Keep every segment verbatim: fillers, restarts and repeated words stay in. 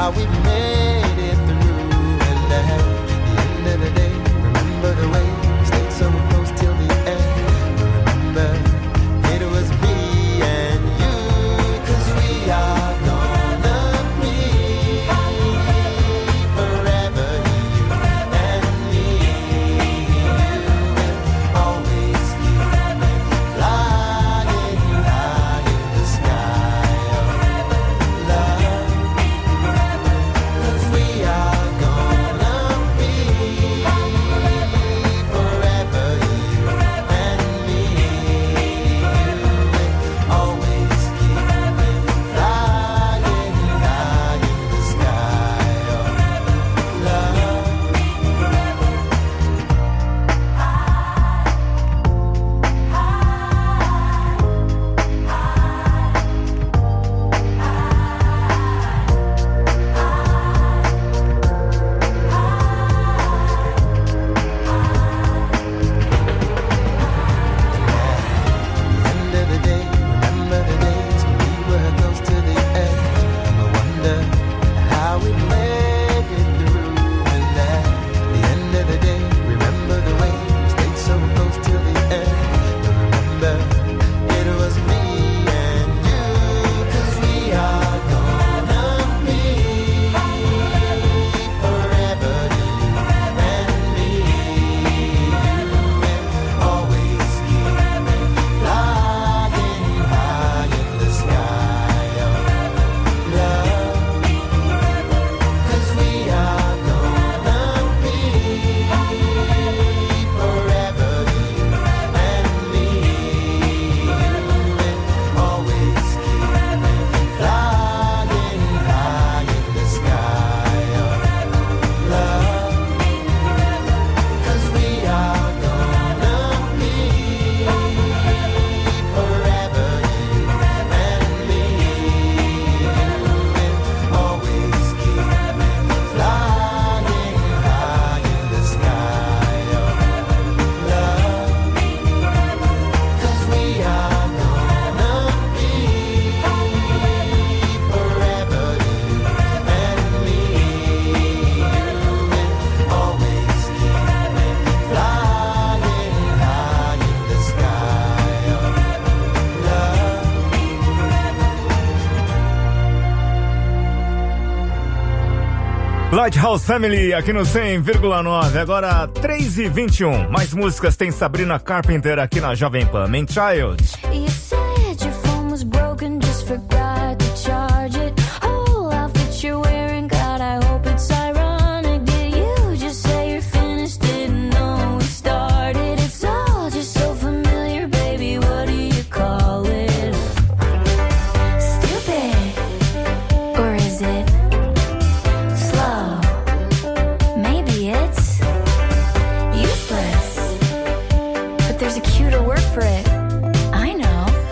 how we made it through. And at the end of the day, remember the way we stayed so close till the end. Remember, it was me and you, 'cause we are gonna be forever, you and me. Always keep flying high in the sky of love. 'Cause we are gonna be forever, you and me. Always keep flying high in the sky of love. End of the day, remember the days when we were close to the edge, and I wonder how we made it through. And at the end of the day, remember the way we stayed so close till the end. But remember, it was me and you, 'cause we are gonna be forever, you and me. Always keep flying high in the sky of love. 'Cause we are gonna be forever, you and me. Always keep flying high in the sky of love. 'Cause we are gonna be forever, you and me. Always keep flying high in the sky of love. 'Cause we are gonna be forever, you and me. Always keep flying high in the sky of love. Lighthouse Family aqui no cem vírgula nove, agora três e vinte e um. Mais músicas tem Sabrina Carpenter aqui na Jovem Pan. Man Child. You said your phone was broken, just forgot to charge it. Whole outfit you're wearing, God, I hope it's ironic. Did you just say you're finished? Didn't know we started. It's all just so familiar, baby. What do you call it? Stupid, or is it slow? Maybe it's useless, but there's a cuter word for it. I know.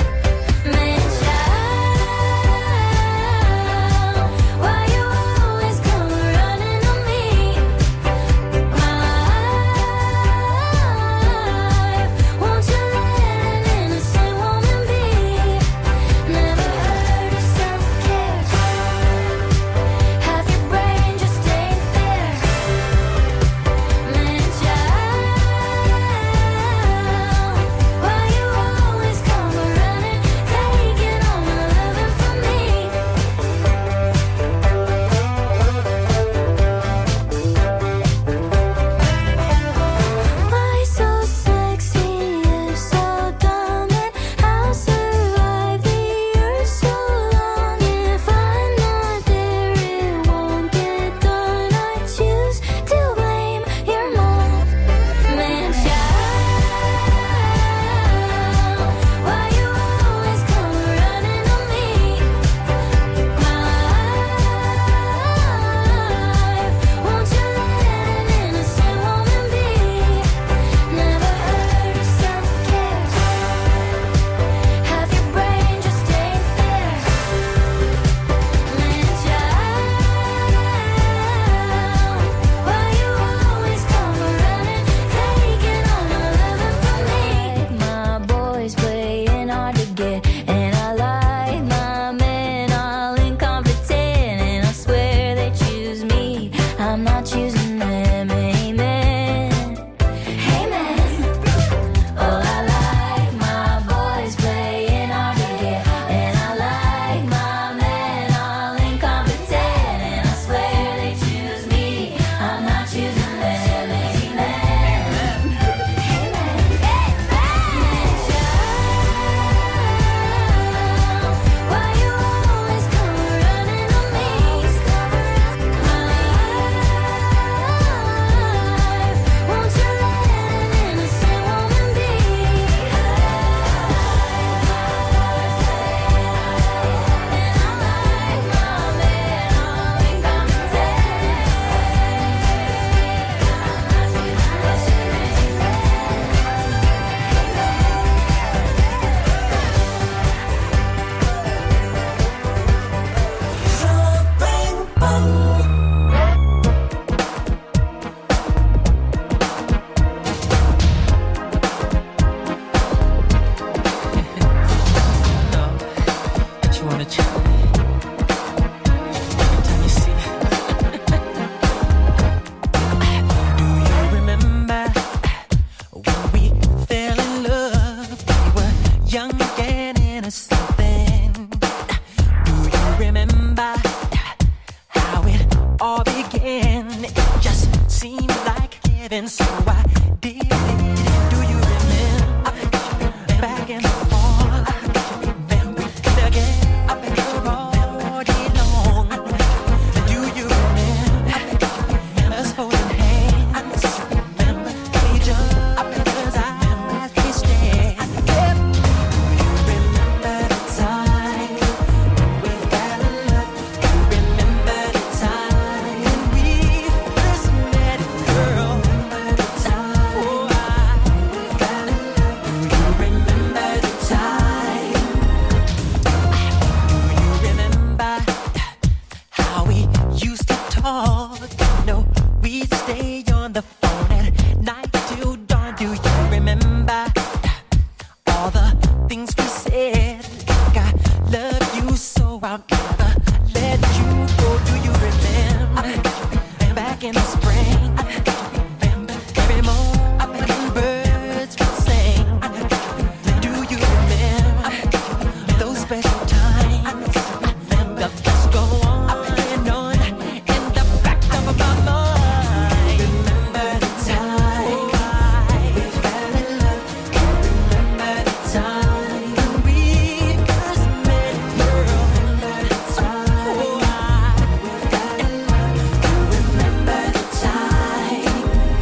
and so I did it. Do you remember back in the fall? We did again all day long. Do you remember us holding hands? Remember each other's eyes we stared. Do you remember the time we fell in love? Do you remember the time we first met, girl? Remember the time, oh, I we fell in love. Do you remember the time? Do you remember how we used to talk? You know, we'd stay on the phone at night till dawn. Do you remember all the things we said? Like I love you so I'll never let you go. Do you remember back in the spring? Every morning birds would sing. Do you remember those special times? The thoughts go on and on in the back of my mind. Remember the time we fell in love. Remember the time we first met, girl. Remember the time we fell in love. Remember the time.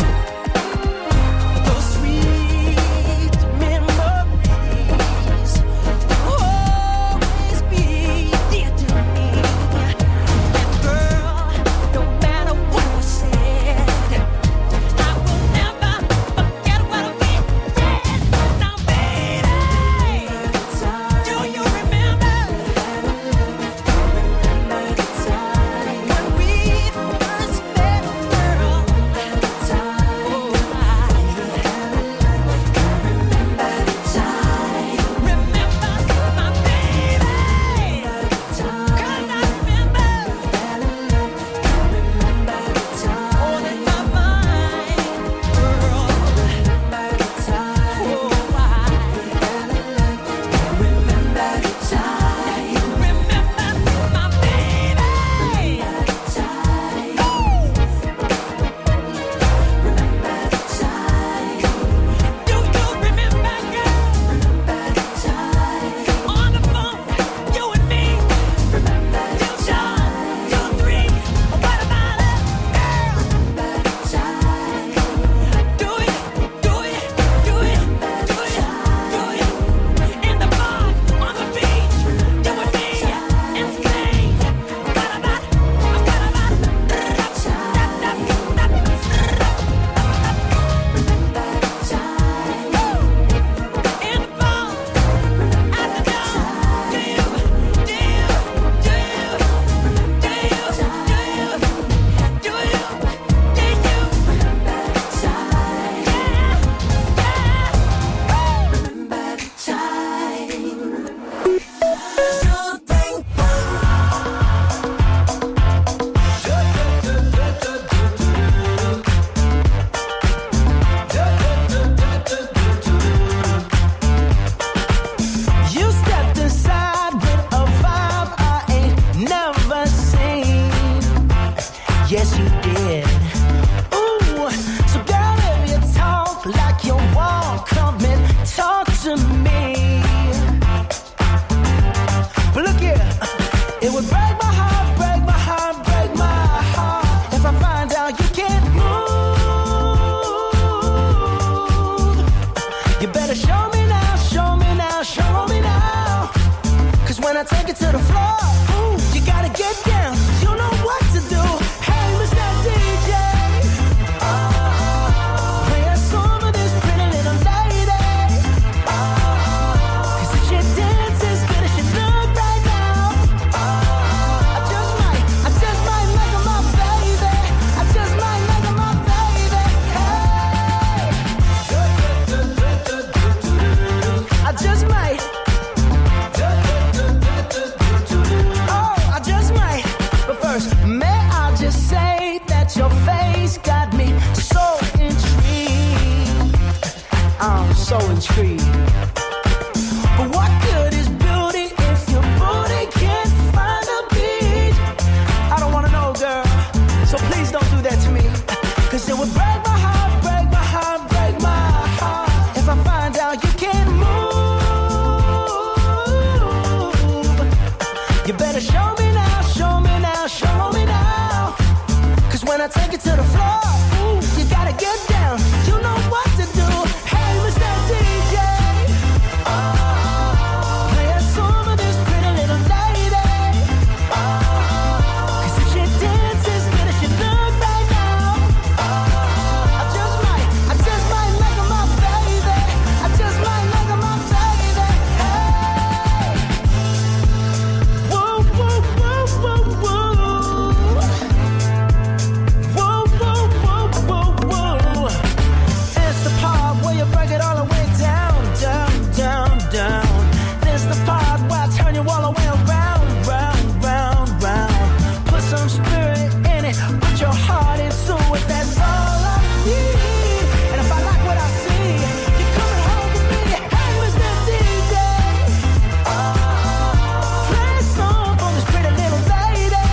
Those sweet memories will always be dear to me. And girl, no matter what was said, I will never forget what we did. Now, baby, do you remember when we first met, girl? Remember the time. Remember my baby. 'Cause I remember all in my mind, girl. Remember the time. Oh, I remember the time. Remember my baby. Remember the time. Remember the time. Do you remember, girl? Remember the time. On the phone, you and me. Remember the time. You three. What about it, girl? Remember the time. Do it, do it, do it, do it, do it. In the bar, on the beach, you and me, in Spain. What about it? What about it? In the bar, at the door. Do you, do you, do you, do you, do you, do you, do you? Remember the time. Yeah, yeah. Remember the time. You stepped inside with a vibe I ain't never seen. Yes, you did. Ooh, so girl, if you talk like you walk, come and talk to me. But look here, it would break my heart, break my heart, break my heart if I find out you can't move. You better show me now, show me now, show me now. 'Cause when I take it to the floor, ooh, you gotta get down. You know what to do. Hey, Mister D J, play a song for this pretty little lady. 'Cause if she dances as good as she look right now, I just might, I just might make her my baby. I just might make her my baby. Hey, I just might. Oh, I just might. But first, may I just say that your face got me so intrigued. I'm so intrigued. But what good is beauty if your booty can't find a beat? I don't wanna know, girl. So please don't do that to me. 'Cause it would break my heart, I take it to the floor, ooh, you gotta get down. You know what to do. Hey, Mister D J, play a song of this pretty little lady. 'Cause if she dances good as she look right now, I just might, I just might make her my baby. I just might make her my baby. Hey, whoa, whoa, whoa, whoa, whoa. Whoa, whoa, whoa, whoa, whoa. It's the part where you break it all the way down, down, down, down. This the part where I turn you all the way around, round, round, round. Put some spirit in it, put your heart into it. That's all I need. And if I like what I see, you're coming home with me. Hey, Mister D J, play a song for this pretty little lady.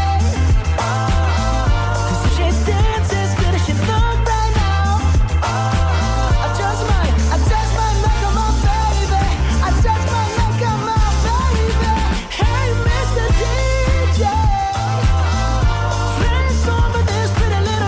'Cause if she dances good as she look right now, I just might, I just might make her my baby. I just might make her my baby. Hey, Mister D J, play a song for this pretty little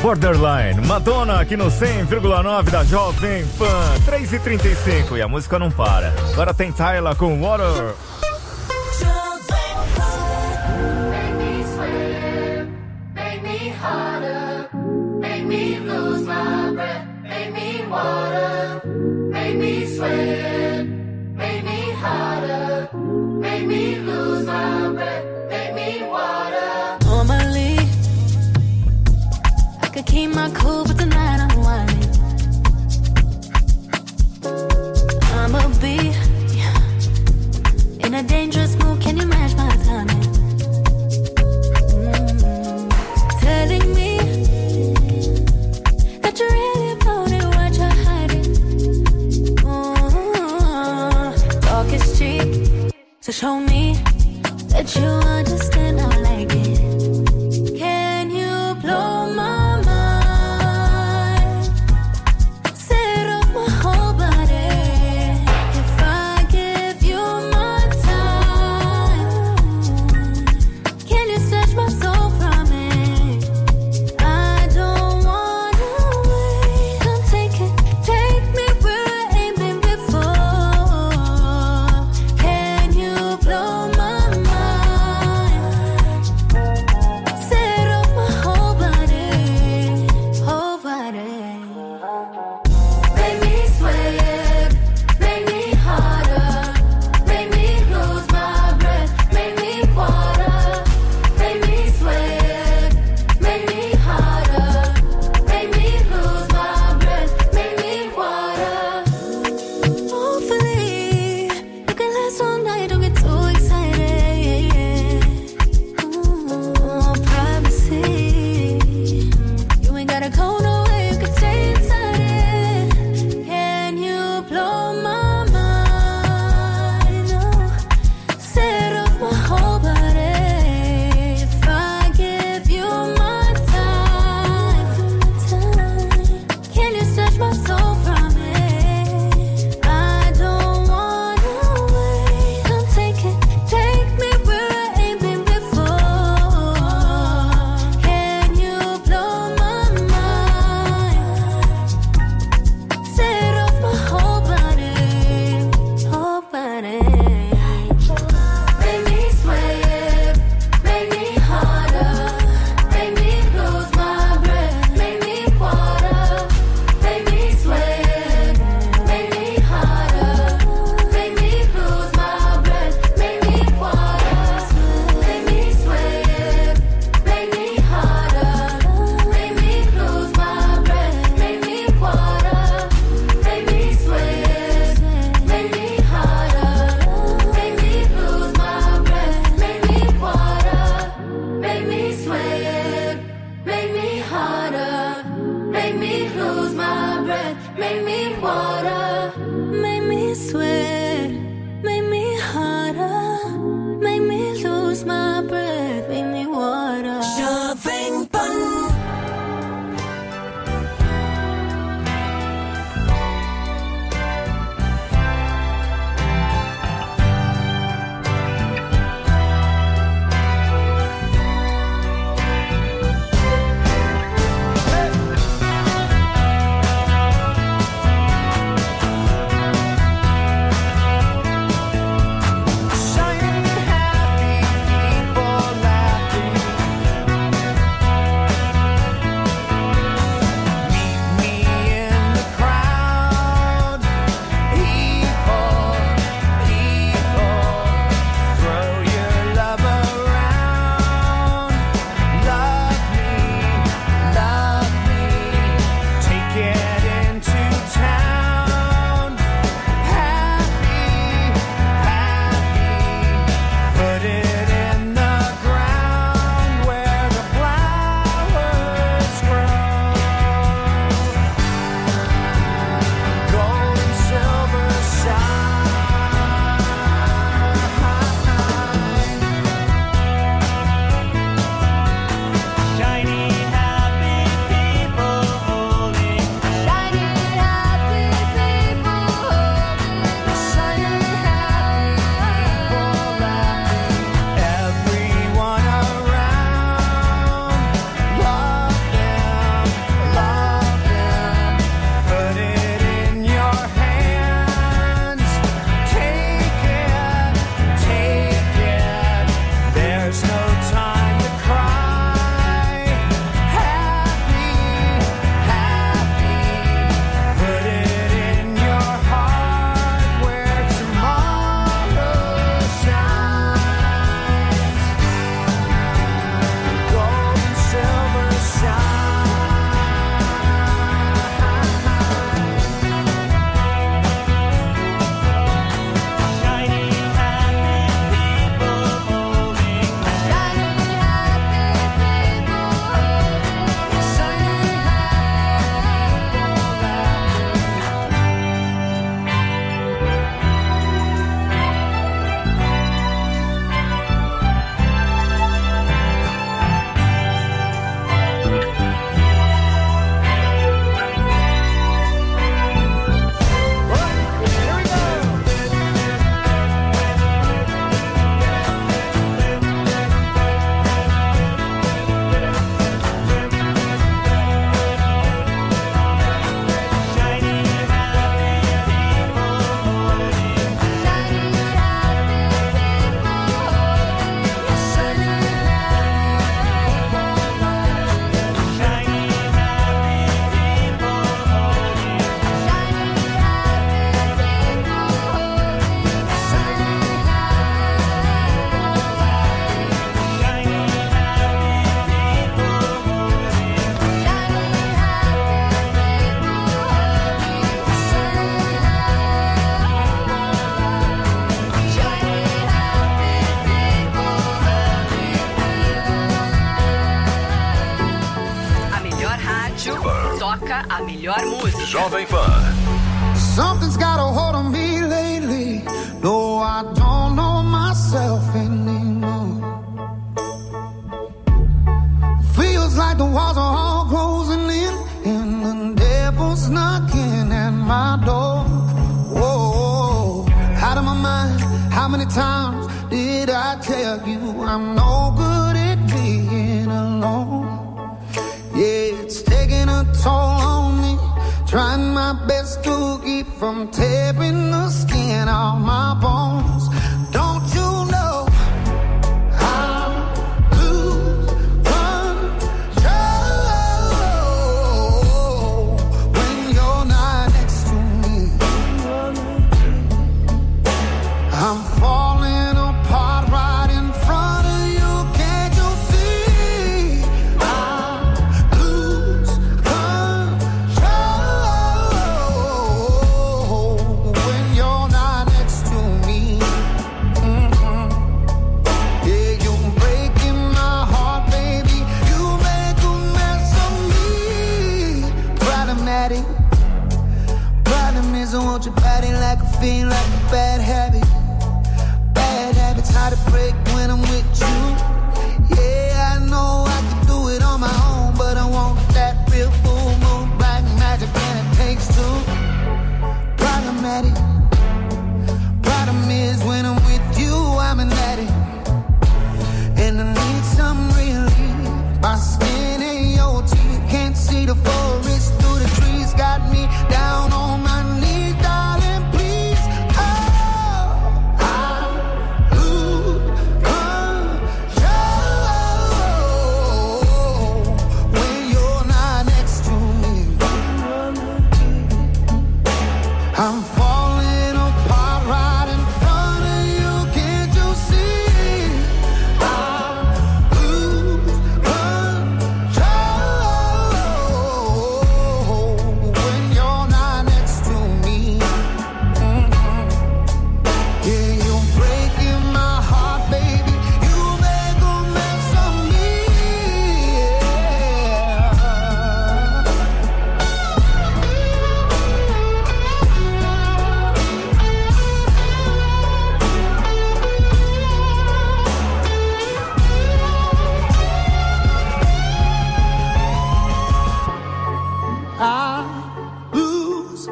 Borderline, Madonna aqui no cem vírgula nove da Jovem Pan, três e trinta e cinco e a música não para. Agora tem Tyla com Water. Make me sweat, make me harder, make me lose my breath, make me water, make me sweat, make me harder, make me lose my breath, make me water. Normally, I could keep my cool, but tonight I'm whining. I'ma be in a dangerous mood. Can you match my timing? Mm. Telling me that you really about it, what you're hiding. Mm. Talk is cheap, so show me that you understand. I like it. Can you blow my mind? Set off my whole body. If I give you my time, can you snatch my soul from it? I don't wanna wait. Come take it, take me where I ain't been before. Can you blow my mind? Set off my whole body, whole body. Make me sweat, make me harder, make me lose my breath, make me water, make me sweat, make me harder, make me lose my breath, make me water. Hopefully, you can last all night. Don't get too excited. Ooh, privacy. You ain't gotta go nowhere. You can stay inside it. Can you blow my mind? Oh, set off my whole body. If I give you my time, can you snatch my soul from it? I don't wanna wait. Come take it, take me where I ain't been before. Can you blow my mind? Set off my whole body, whole body. Make me sweat, make me harder, make me lose my breath, make me water, make me sweat, make me harder, make me lose my breath, make me water, make me sweat, make me harder, make me lose my breath, make me water, make me sweat, make me harder, make me lose my breath, make me water, make me sweat, make me harder, make me lose my breath, make me water. Make me sweat, make me harder, make me lose my breath, make me water. Jovem Pan. toca a melhor música. Jovem Pan. Something's got a hold on me lately. No, I don't know myself anymore. Feels like the walls are all closing in, and the devil's knocking at my door. Whoa, out of my mind. How many times did I tell you I'm no good at being alone? Yeah, it's taking a toll on me. Trying my best to keep from tearing the skin off my bones. Don't you know I lose control when you're not next to me? I'm falling apart right in front of you. Can't you see? I lose control when you're not next to me. Mhm. Yeah, you're breaking my heart, baby. You make a mess of me. Problematic. Problem is I want your body like a fiend, like a bad habit. Bad habits hard to break when I'm with you. Yeah, I know I can do it on my own, but I want that real full moon black magic, and it takes two. Problematic. Problem is when I'm with you, I'm an addict, and I need some relief. My skin and your teeth can't see the forest through the trees. Got me down on my knees, darling, please. Oh, I lose control when you're not next to me. I'm falling apart right in front of you. Can't you see? I lose control when you're not next to me. Mhm. Yeah, you're breaking my heart, baby. You make a mess of me. I lose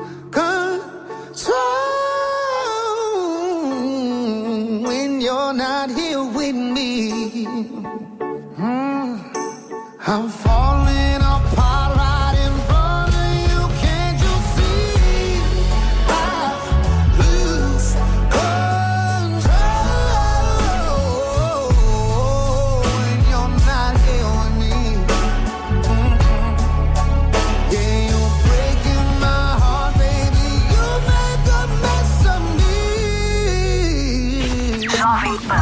control when you're not here with me. Mm. I'm falling apart right in front of you. Can't you see? I lose control when you're not here with me. Mhm. Yeah, you're breaking my heart, baby. You make a mess of me. Jovem Pan.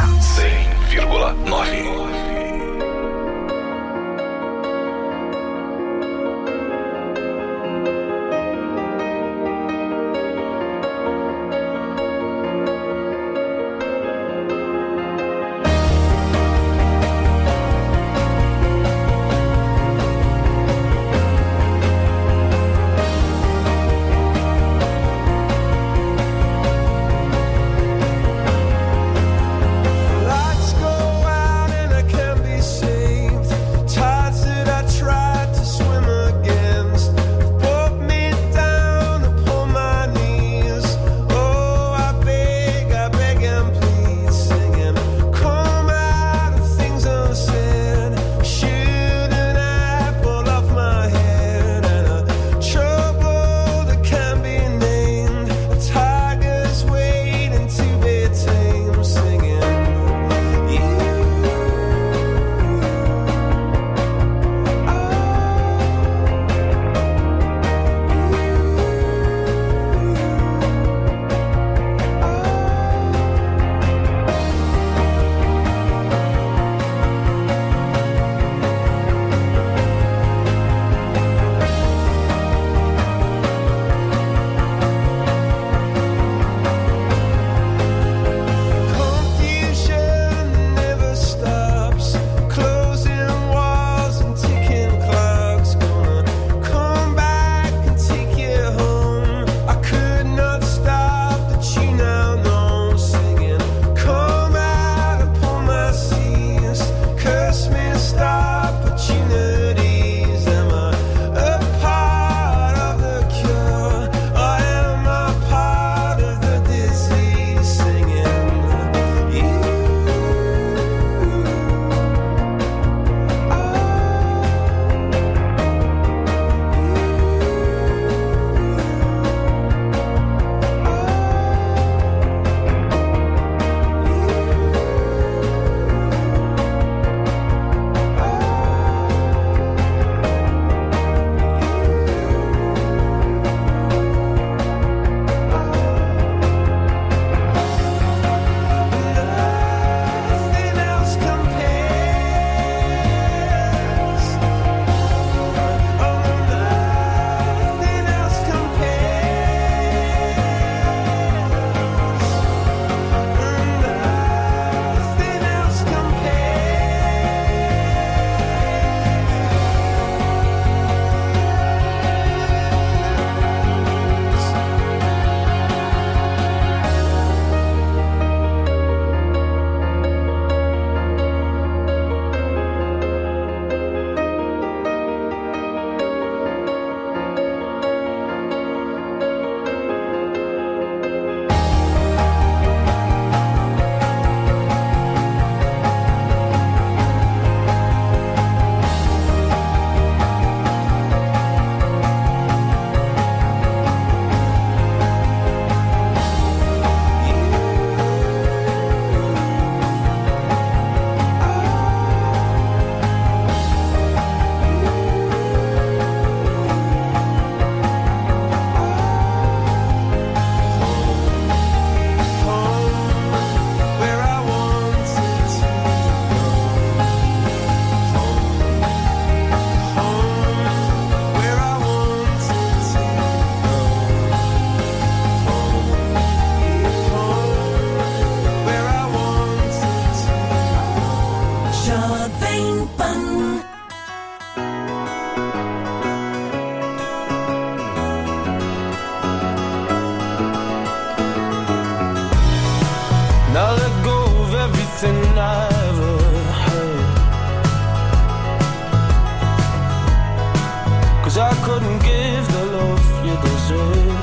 cem vírgula nove. I lose control when you're not here with me. Mhm. Yeah, you're breaking my heart, baby. You make a mess of me. cem vírgula nove. I lose control when you're not here with me. Mhm. Yeah, you're breaking my heart, baby. You make a mess of me. 'cause I couldn't give the love you deserve.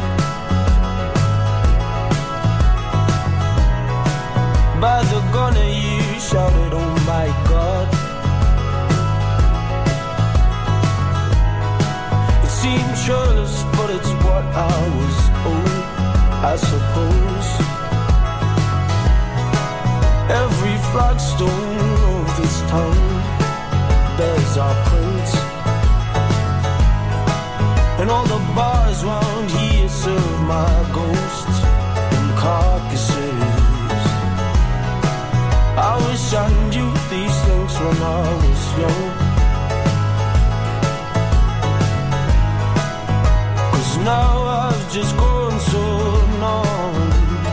By the gunner you shouted, oh my God. It seemed churlish, but it's what I was owed, I suppose. Every flagstone of this town bears our prints, and all the bars round here serve my ghosts and carcasses. I wish I knew these things when I was young, 'cause now I've just grown so numb.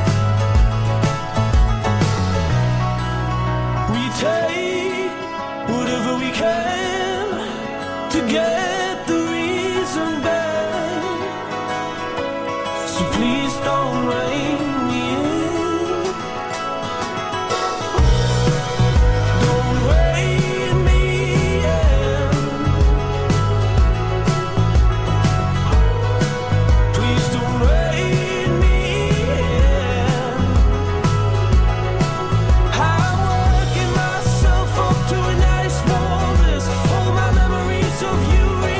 We take whatever we can to get the reason back, so please don't rein me in. Don't rein me in. Please don't rein me in. I'm working myself up to a nice warmness. All my memories of you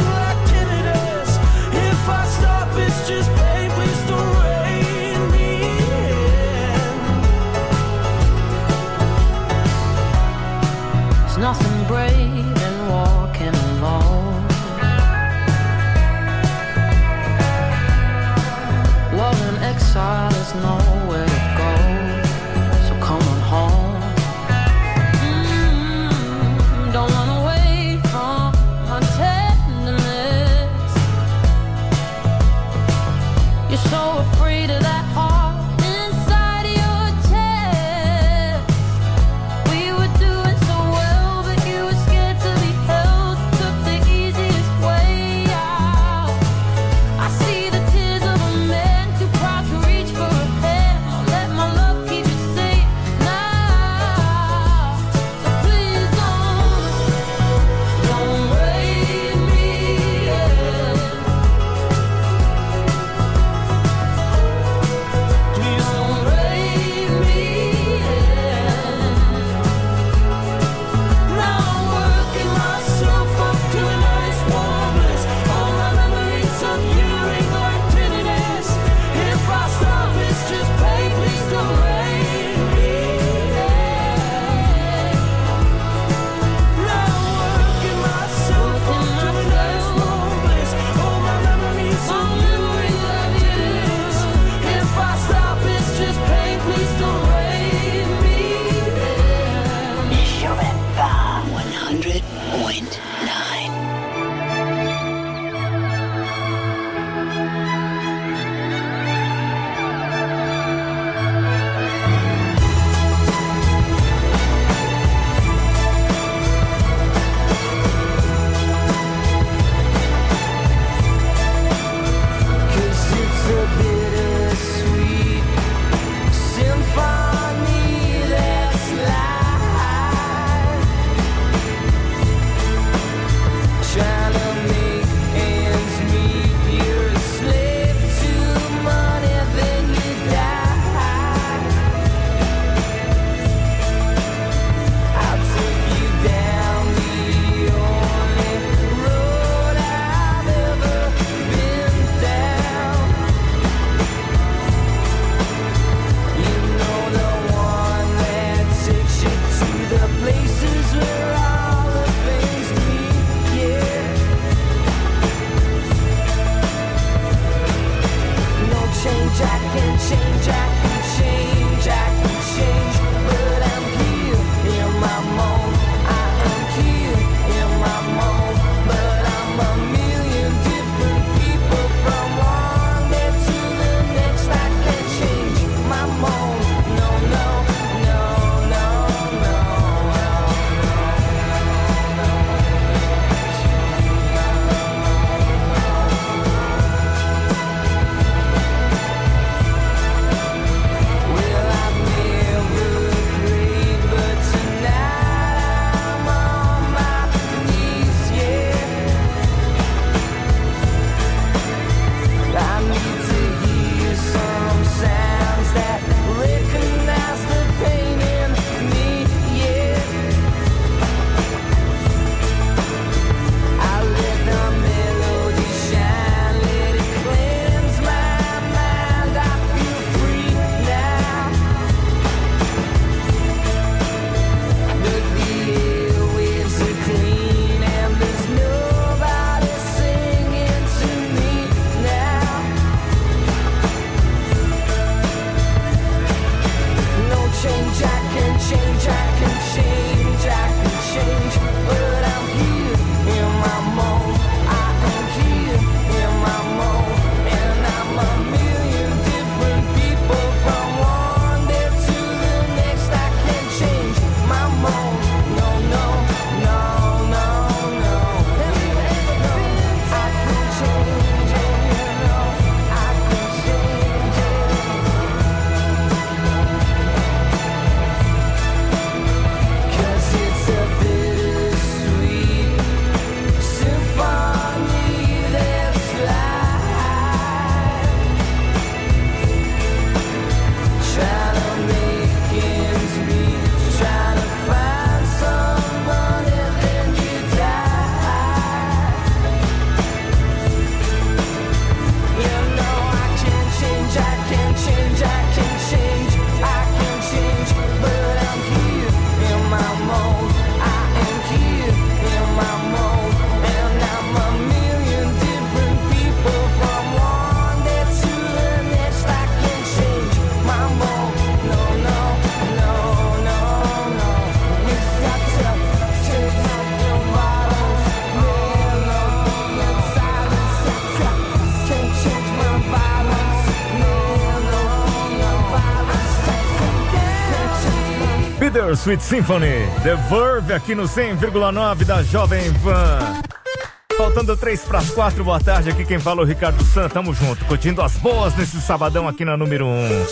Bittersweet Symphony, The Verve aqui no cem vírgula nove da Jovem Pan. Faltando três para as quatro, boa tarde, aqui quem fala é o Ricardo San, tamo junto, curtindo as boas nesse sabadão aqui na número um.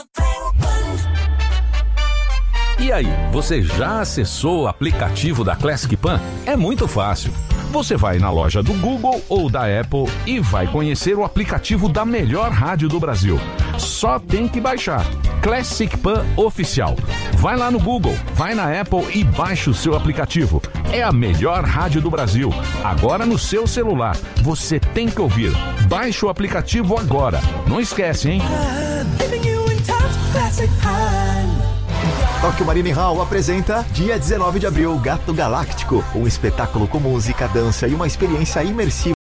E aí, você já acessou o aplicativo da Classic Pan? É muito fácil. Você vai na loja do Google ou da Apple e vai conhecer o aplicativo da melhor rádio do Brasil. Só tem que baixar. Classic Pan Oficial. Vai lá no Google, vai na Apple e baixa o seu aplicativo. É a melhor rádio do Brasil. Agora no seu celular. Você tem que ouvir. Baixe o aplicativo agora. Não esquece, hein? Tóquio Marine Hall apresenta dia dezenove de abril Gato Galáctico, um espetáculo com música, dança e uma experiência imersiva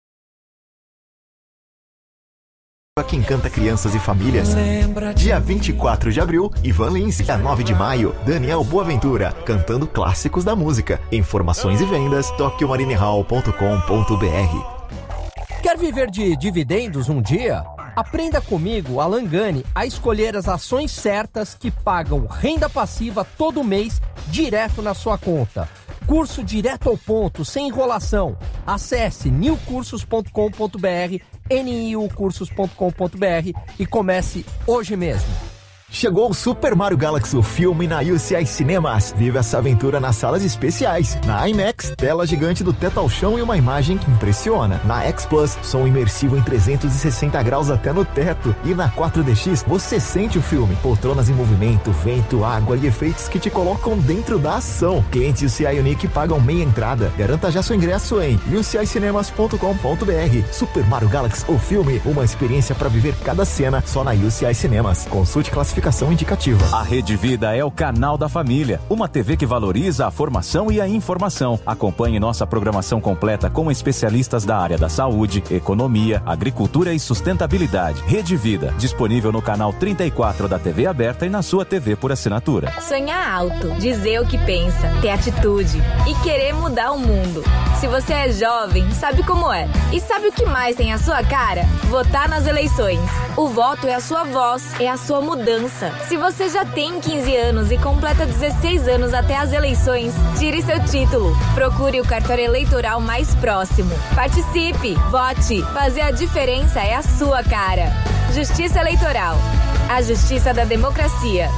que encanta crianças e famílias. Dia vinte e quatro de abril, Ivan Lins. Dia nove de maio, Daniel Boaventura, cantando clássicos da música. Informações e vendas, tóquio marine hall ponto com ponto b r. Quer viver de dividendos um dia? Aprenda comigo, Alan Gani, a escolher as ações certas que pagam renda passiva todo mês direto na sua conta. Curso direto ao ponto, sem enrolação. Acesse new cursos ponto com ponto b r, n i u cursos ponto com ponto b r e comece hoje mesmo. Chegou o Super Mario Galaxy, o filme na U C I Cinemas. Vive essa aventura nas salas especiais. Na IMAX, tela gigante do teto ao chão e uma imagem que impressiona. Na X Plus, som imersivo em trezentos e sessenta graus até no teto. E na quatro D X, você sente o filme. Poltronas em movimento, vento, água e efeitos que te colocam dentro da ação. Clientes U C I Unique pagam meia entrada. Garanta já seu ingresso em u c i cinemas ponto com ponto b r. Super Mario Galaxy, o filme, uma experiência para viver cada cena só na U C I Cinemas. Consulte classificação indicativa. A Rede Vida é o canal da família, uma T V que valoriza a formação e a informação. Acompanhe nossa programação completa com especialistas da área da saúde, economia, agricultura e sustentabilidade. Rede Vida, disponível no canal trinta e quatro da T V aberta e na sua T V por assinatura. Sonhar alto, dizer o que pensa, ter atitude e querer mudar o mundo. Se você é jovem, sabe como é. E sabe o que mais tem a sua cara? Votar nas eleições. O voto é a sua voz, é a sua mudança. Se você já tem quinze anos e completa dezesseis anos até as eleições, tire seu título. Procure o cartório eleitoral mais próximo. Participe, vote. Fazer a diferença é a sua cara. Justiça Eleitoral. A justiça da democracia.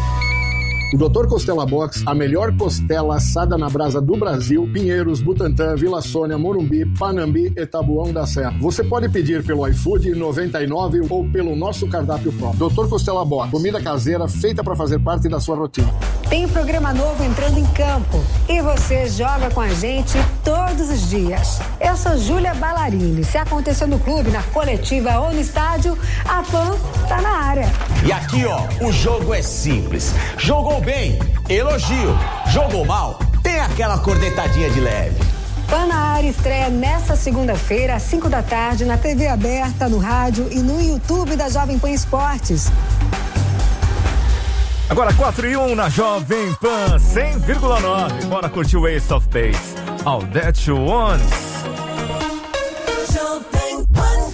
O doutor Costela Box, a melhor costela assada na brasa do Brasil, Pinheiros, Butantã, Vila Sônia, Morumbi, Panambi e Taboão da Serra. Você pode pedir pelo iFood noventa e nove ou pelo nosso cardápio próprio. doutor Costela Box, comida caseira feita para fazer parte da sua rotina. Tem um programa novo entrando em campo e você joga com a gente todos os dias. Eu sou Júlia Ballarini. Se aconteceu no clube, na coletiva ou no estádio, a Pan tá na área. E aqui, ó, o jogo é simples. Jogou bem, elogio. Jogou mal, tem aquela cornetadinha de leve. Pan na área estreia nesta segunda-feira, às cinco da tarde, na T V aberta, no rádio e no YouTube da Jovem Pan Esportes. Agora quatro e um na Jovem Pan cem vírgula nove. Bora curtir o Ace of Base. All That You Want. Jovem Pan.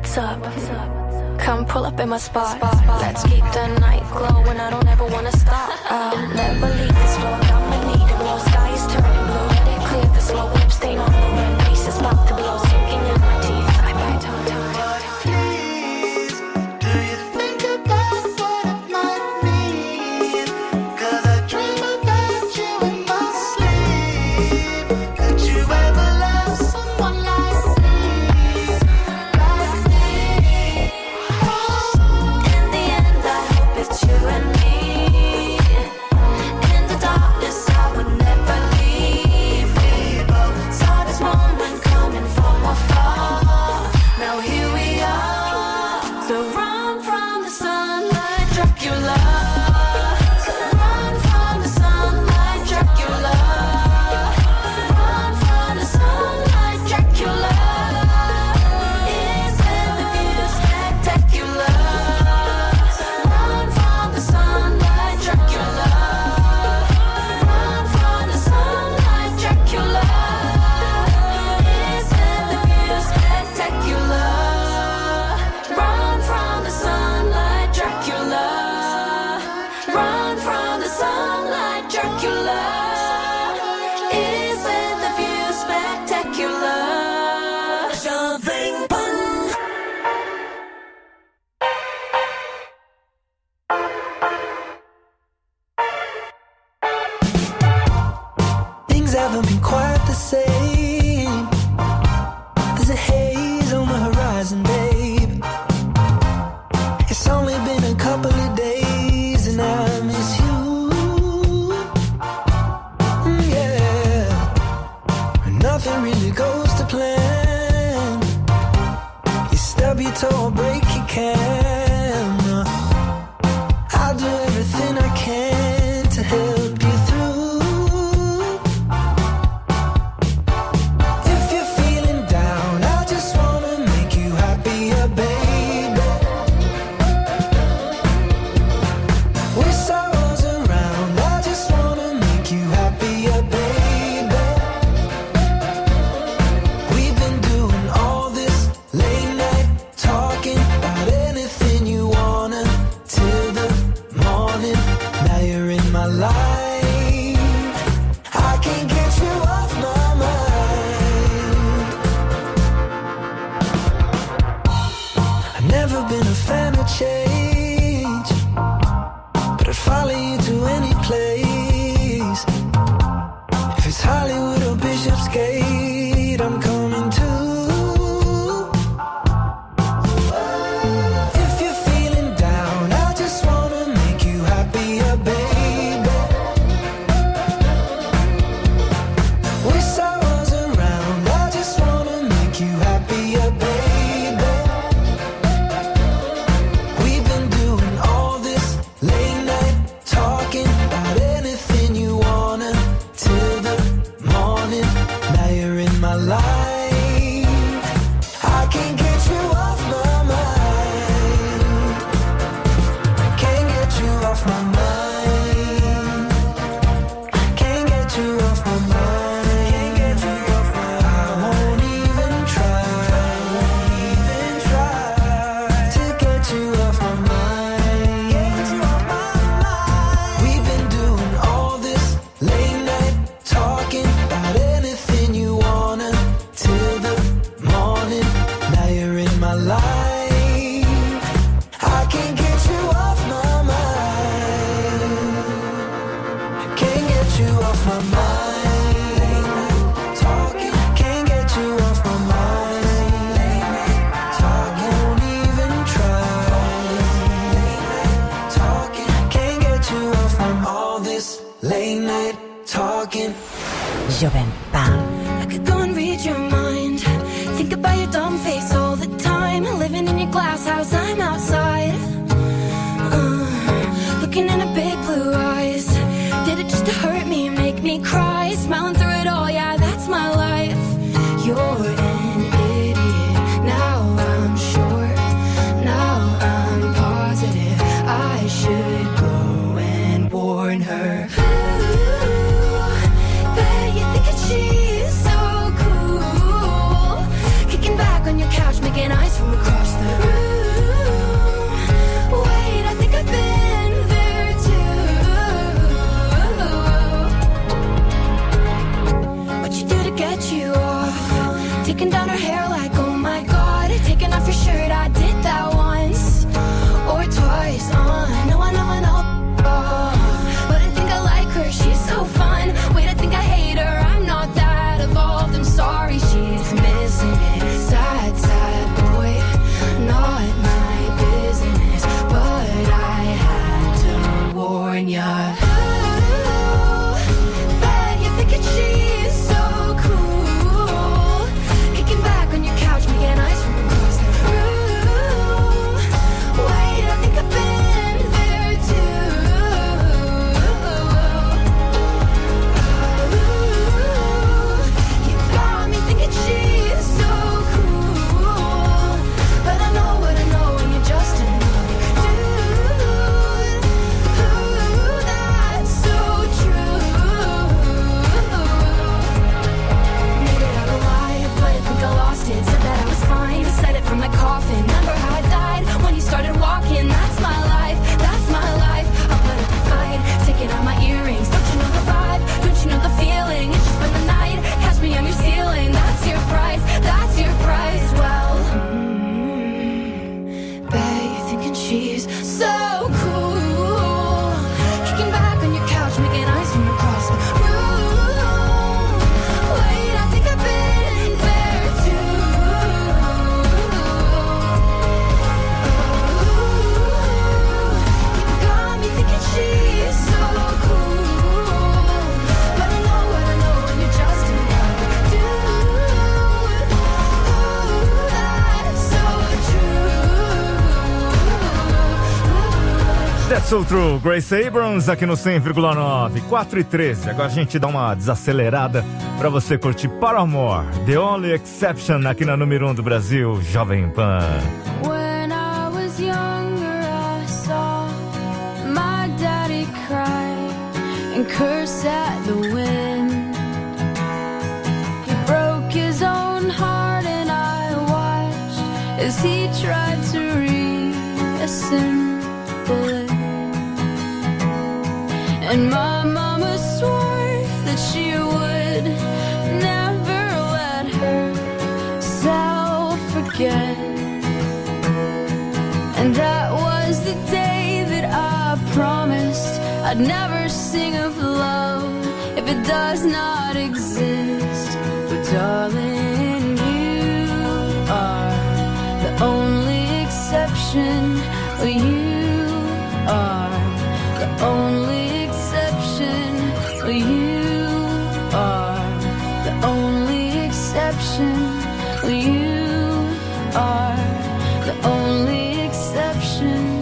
What's up? Come pull up in my spot. Let's keep the night glowing. I don't ever wanna stop. I'll never leave this floor. I'ma need it. More sky is turning blue. Let it clear the slow whip stain on the rim. Face is about to blow. Sinking in my teeth. I bite on time. Haven't been quite the same. There's a haze on the horizon, babe. It's only been a couple of days and I miss you. Mm, yeah. Nothing really goes to plan. You stub your toe or break your can. I'll do everything I can to help you through. Change, but I'd follow you to any place. If it's Hollywood or Bishopsgate, I'm coming too. If you're feeling down, I just wanna make you happier, baby. Wish I was around, I just wanna make you happier, baby. Jovem Pan. I could go and read your mind. Think about your dumb face all the time. Living in your glass house, I'm outside. Uh, looking in her big blue eyes. Did it just to hurt me, make me cry? Smiling through it all, yeah, that's my life. You're an idiot. Now I'm sure. Now I'm positive. I should go and warn her. She's so cool. Kicking back on your couch, making eyes from across the get you off. Taking down her hair like, oh my god. Taking off your shirt, I did that once or twice. Uh, no, I know, I know. Oh, but I think I like her, she's so fun. Wait, I think I hate her, I'm not that evolved. I'm sorry, she's missing it. Sad, sad boy, not my business. But I had to warn ya. So True, Grace Abrams aqui no cem vírgula nove, quatro e treze. Agora a gente dá uma desacelerada pra você curtir Paramore, The Only Exception, aqui na número um do Brasil, Jovem Pan. When I was younger, I saw my daddy cry and curse at the wind. He broke his own heart and I watched as he tried to reassemble it. And my mama swore that she would never let herself forget. And that was the day that I promised I'd never sing of love if it does not exist. But darling, you are the only exception. You are the only you are the only exception. You are the only exception.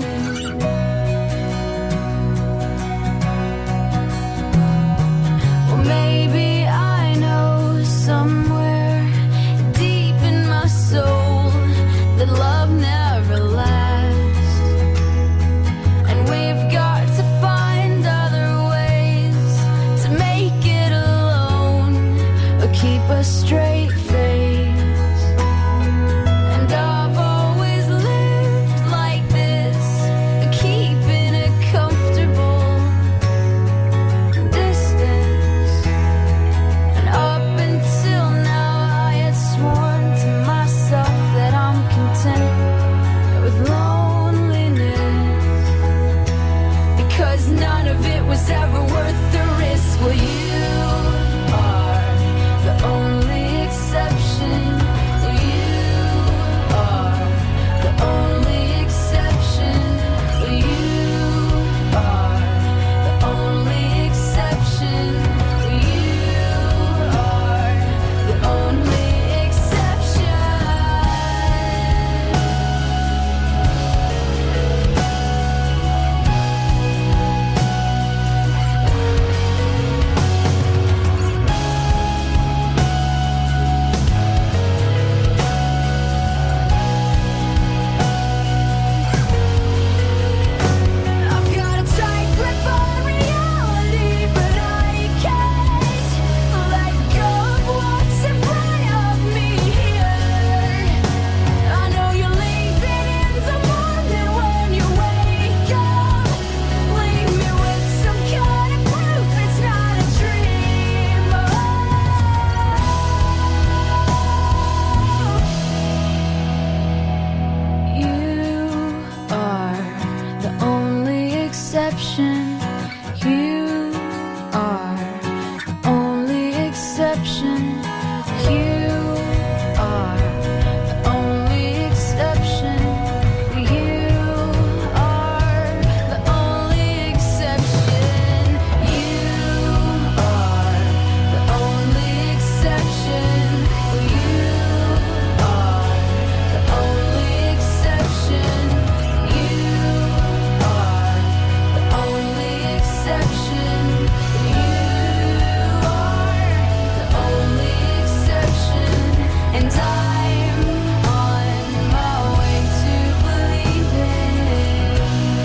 Well, maybe I know somewhere deep in my soul that love never lasts, and we've got to find other ways to make it alone or keep a straight face. And I've always lived like this, keeping a comfortable distance. And up until now I had sworn to myself that I'm content with loneliness, because none of it was ever worth the risk. Well, you are the only exception. exception. You are the only exception. You are the only exception. You are the only exception. You are the only exception. You are the only exception. You are the only exception. And I'm on my way to believing.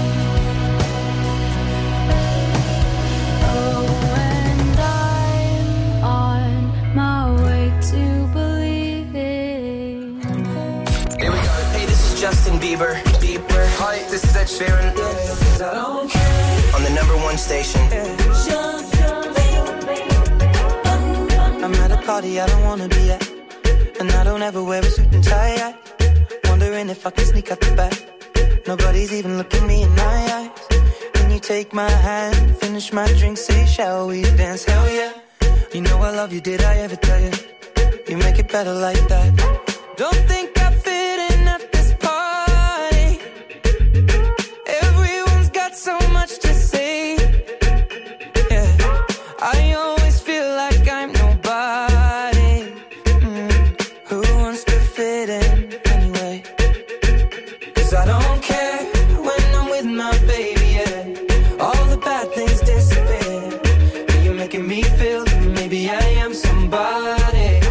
Oh, and I'm on my way to believing. Here we go. Hey, this is Justin Bieber. Bieber. Hi, this is Ed Sheeran. On the number one station. I'm at a party I don't wanna be at, and I don't ever wear a suit and tie. I wondering if I can sneak out the back. Nobody's even looking me in my eyes. When you take my hand, finish my drink, say, shall we dance? Hell yeah. You know I love you, did I ever tell you? You make it better like that. Don't think